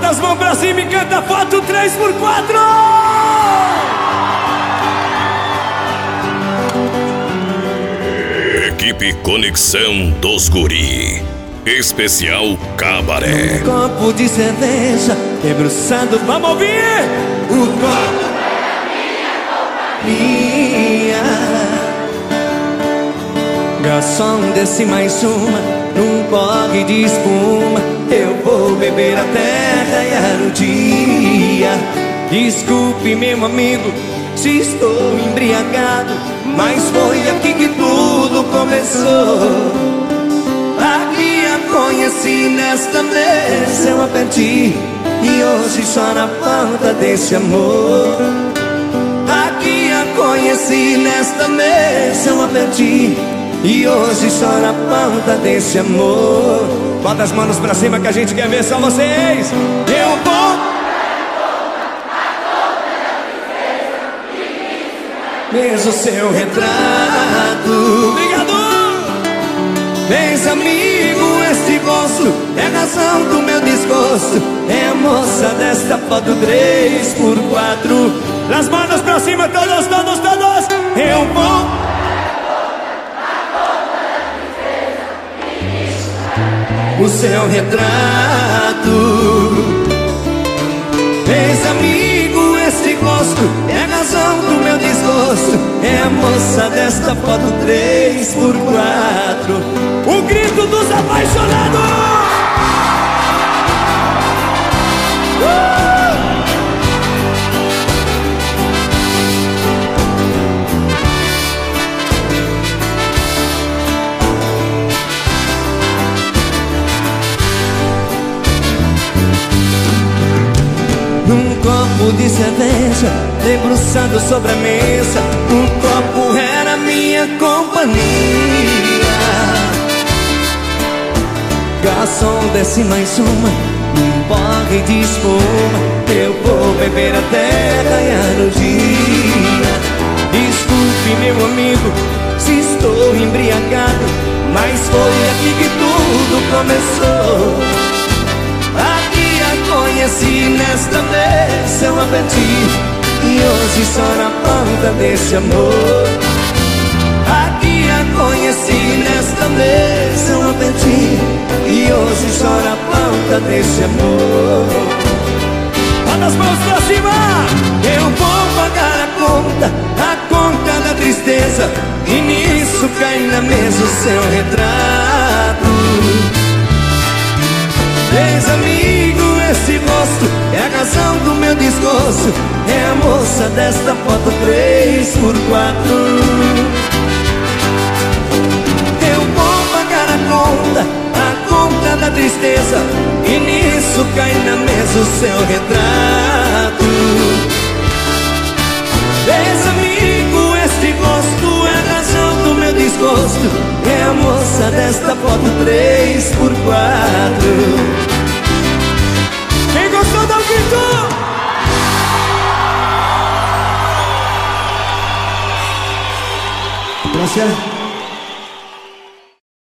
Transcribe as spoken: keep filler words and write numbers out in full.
Bota as mãos pra cima e canta foto três por quatro. Equipe Conexão dos Guri. Especial Cabaré. Um copo de cerveja debruçado, vamos ouvir. O copo era minha companhia. Garçom, desce mais uma num pogue de espuma. Eu vou beber até raiar o dia. Desculpe, meu amigo, se estou embriagado, mas foi aqui que tudo começou. Aqui a conheci, nesta mesa eu a perdi, e hoje só na falta desse amor. Aqui a conheci, nesta mesa eu a perdi, e hoje só na falta desse amor. Bota as mãos pra cima que a gente quer ver só vocês. Eu vou mesmo seu retrato. Obrigado. Vês, amigo, este gosto é razão do meu desgosto. É a moça desta foto três por quatro. As mãos pra cima, todos, todos, todos. Eu vou o seu retrato. Vês, amigo, este gosto é a razão do meu desgosto. É a moça desta foto três por quatro. O grito dos apaixonados. uh! Num copo de cerveja debruçado sobre a mesa, o copo era minha companhia. Garçom, desce mais uma num pogue de espuma. Eu vou beber até raiar o dia. Desculpe, meu amigo, se estou embriagado, mas foi aqui que tudo começou. Aqui a conheci, nesta vez eu a perdi, e hoje só na ponta desse amor. Aqui a conheci, nesta vez eu a perdi, e hoje só na ponta desse amor. Bota as mãos pra cima. Eu vou pagar a conta, a conta da tristeza, e nisso cai na mesa o seu retrato. Vês, amigo, esse rosto é a razão do meu desgosto. É a moça desta foto três por quatro. Eu vou pagar a conta, a conta da tristeza, e nisso cai na mesa o seu retrato. Vês, amigo, este rosto é a razão do meu desgosto. É a moça desta foto três por quatro. Quem gostou, dá um grito! Gracias.